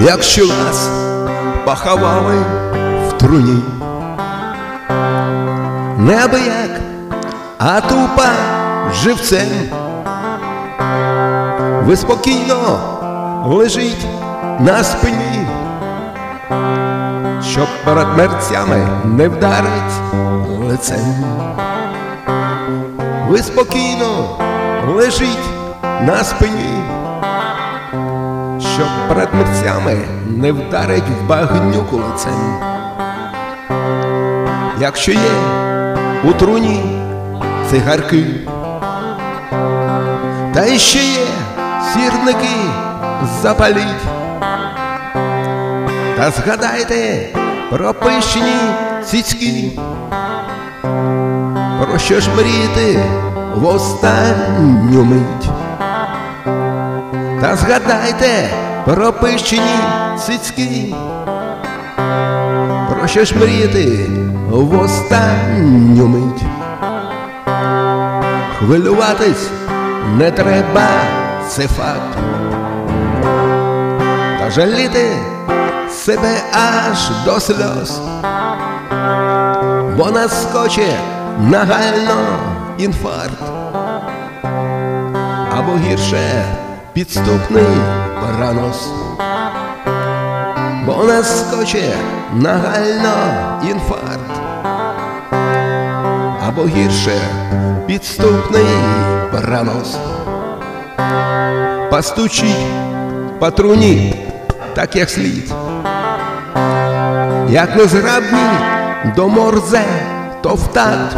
якщо вас поховали в труні. Не абияк, а тупа живцем. Ви спокійно лежіть на спині, щоб перед мерцями не вдарить лицем. Ви спокійно лежіть на спині, щоб перед мерцями не вдарить в багнюку лицем. Якщо є у труні цигарки, та іще є сірники, запаліть. Та згадайте про пишні цицьки, про що ж мріяти в останню мить. Та згадайте про пишні цицьки, про що ж мріяти в останню мить. Хвилюватись не треба, це факт, та жаліти себе аж до сльоз, бо наскоче нагально інфаркт, або гірше підступний параноз, бо наскоче нагально інфаркт, або гірше підступний параноз. Постучіть по труні так, як слід, як незграбні до морзе, то в такт.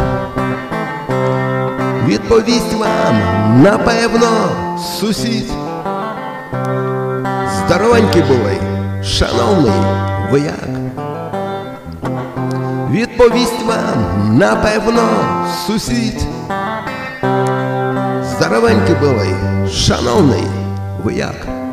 Відповість вам, напевно, сусід. Здоровенькі були, шановний вояк. Відповість вам, напевно, сусід. Здоровенькі були, шановний вояк.